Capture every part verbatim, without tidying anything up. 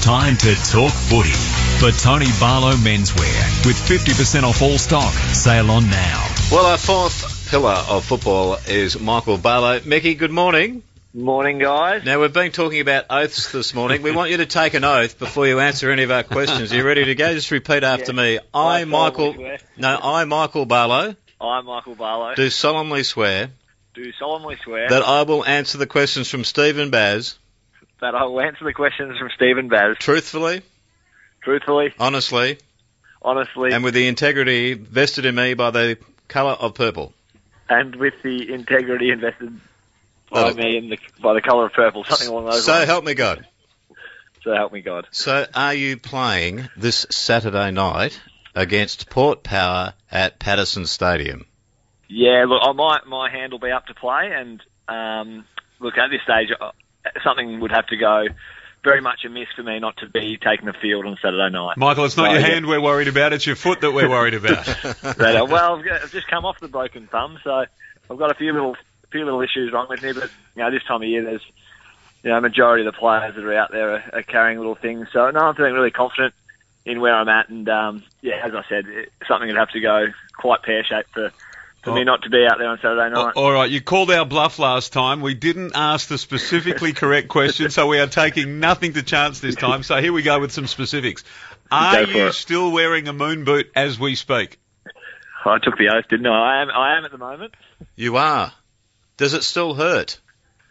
time to talk footy. For Tony Barlow Menswear, with fifty percent off all stock. Sail on now. Well, our fourth pillar of football is Michael Barlow. Mickey, good morning. Morning, guys. Now, we've been talking about oaths this morning. We want you to take an oath before you answer any of our questions. Are you ready to go? Just repeat after Yeah. me. I, I Michael... swear. No, I, Michael Barlow, I, Michael Barlow, do solemnly swear do solemnly swear that I will answer the questions from Stephen Baz that I will answer the questions from Stephen Baz truthfully, truthfully, honestly, honestly, and with the integrity vested in me by the colour of purple. and with the integrity invested by Well, me in the, by the colour of purple, something along those So lines. help me God. So help me God. So are you playing this Saturday night against Port Power at Patterson Stadium? Yeah, look, I might, my hand will be up to play, and um, look, at this stage, uh, something would have to go very much amiss for me not to be taking the field on Saturday night. Michael, it's not So, your yeah. hand we're worried about, it's your foot that we're worried about. But, uh, well, I've got- I've just come off the broken thumb, so I've got a few little few little issues wrong with me. But you know, this time of year, there's you know, a majority of the players that are out there are, are carrying little things. So no, I'm feeling really confident in where I'm at, and um, yeah, as I said, it, something would have to go quite pear shaped for. For Oh. me not to be out there on Saturday night. All right, you called our bluff last time. We didn't ask the specifically correct question, so we are taking nothing to chance this time. So here we go with some specifics. Are Go for you it. still wearing a moon boot as we speak? I took the oath, didn't I? I am. I am at the moment. You are. Does it still hurt?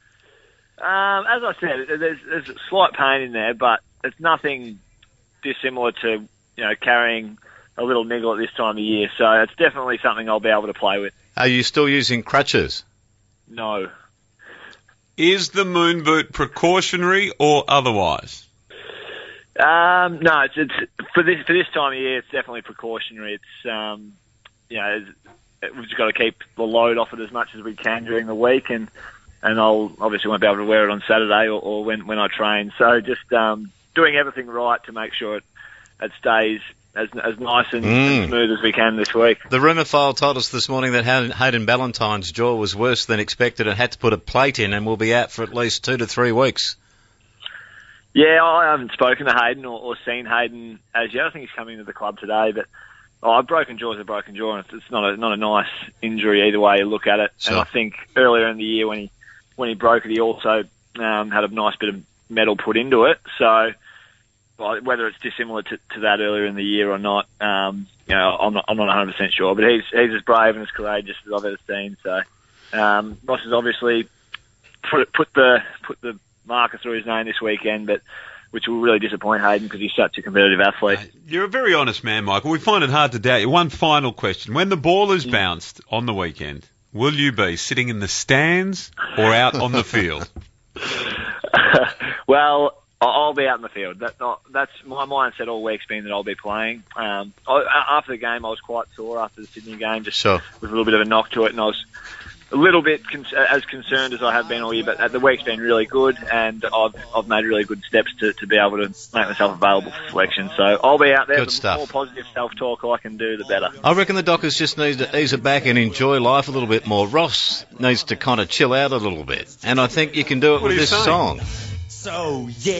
Um, as I said, there's, there's a slight pain in there, but it's nothing dissimilar to you know carrying a little niggle at this time of year. So it's definitely something I'll be able to play with. Are you still using crutches? No. Is the moon boot precautionary or otherwise? Um, no, it's, it's for this for this time of year. It's definitely precautionary. It's um, you know, it's, we've just got to keep the load off it as much as we can during the week, and and I'll obviously won't be able to wear it on Saturday or, or when when I train. So just um, doing everything right to make sure it it stays as as nice and, Mm. and smooth as we can this week. The rumour file told us this morning that Hayden Hayden Ballantyne's jaw was worse than expected and had to put a plate in and will be out for at least two to three weeks. Yeah, I haven't spoken to Hayden or, or seen Hayden as yet. I think he's coming into the club today, but oh, a broken jaw is a broken jaw, and it's, it's not a not a nice injury either way you look at it. Sure. And I think earlier in the year when he when he broke it, he also um, had a nice bit of metal put into it. So well, whether it's dissimilar to, to that earlier in the year or not, um, you know, I'm not I'm not one hundred percent sure. But he's he's as brave and as courageous as I've ever seen. So um, Ross has obviously put put the put the marker through his name this weekend, but which will really disappoint Hayden because he's such a competitive athlete. You're a very honest man, Michael. We find it hard to doubt you. One final question. When the ball is bounced on the weekend, will you be sitting in the stands or out on the field? Well, I- I'll be out in the field. That, not, that's my mindset all week's been that I'll be playing. Um, I, after the game, I was quite sore after the Sydney game, just Sure. with a little bit of a knock to it, and I was a little bit con- as concerned as I have been all year. But the week's been really good, and I've I've made really good steps to, to be able to make myself available for selection. So I'll be out there. Good the stuff. more positive self-talk I can do, the better. I reckon the Dockers just need to ease it back and enjoy life a little bit more. Ross needs to kind of chill out a little bit, and I think you can do it What with are you this saying? song. So, yeah.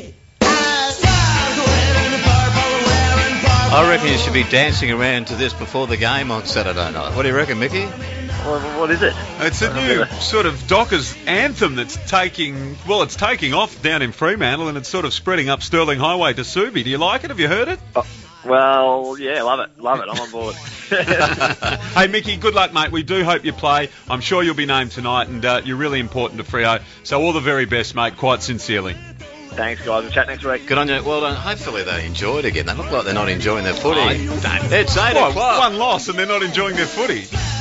I reckon you should be dancing around to this before the game on Saturday night. What do you reckon, Mickey? What, what is it? It's a new sort of Dockers anthem that's taking, well, it's taking off down in Fremantle and it's sort of spreading up Stirling Highway to Subi. Do you like it? Have you heard it? Well, yeah, love it, love it. I'm on board. Hey, Mickey, good luck, mate. We do hope you play. I'm sure you'll be named tonight, and uh, you're really important to Freo. So all the very best, mate, quite sincerely. Thanks, guys. We'll chat next week. Good on you. Well done. Hopefully they enjoyed again. They look like they're not enjoying their footy. Oh, don't. It's eight Well, o'clock. one loss and they're not enjoying their footy.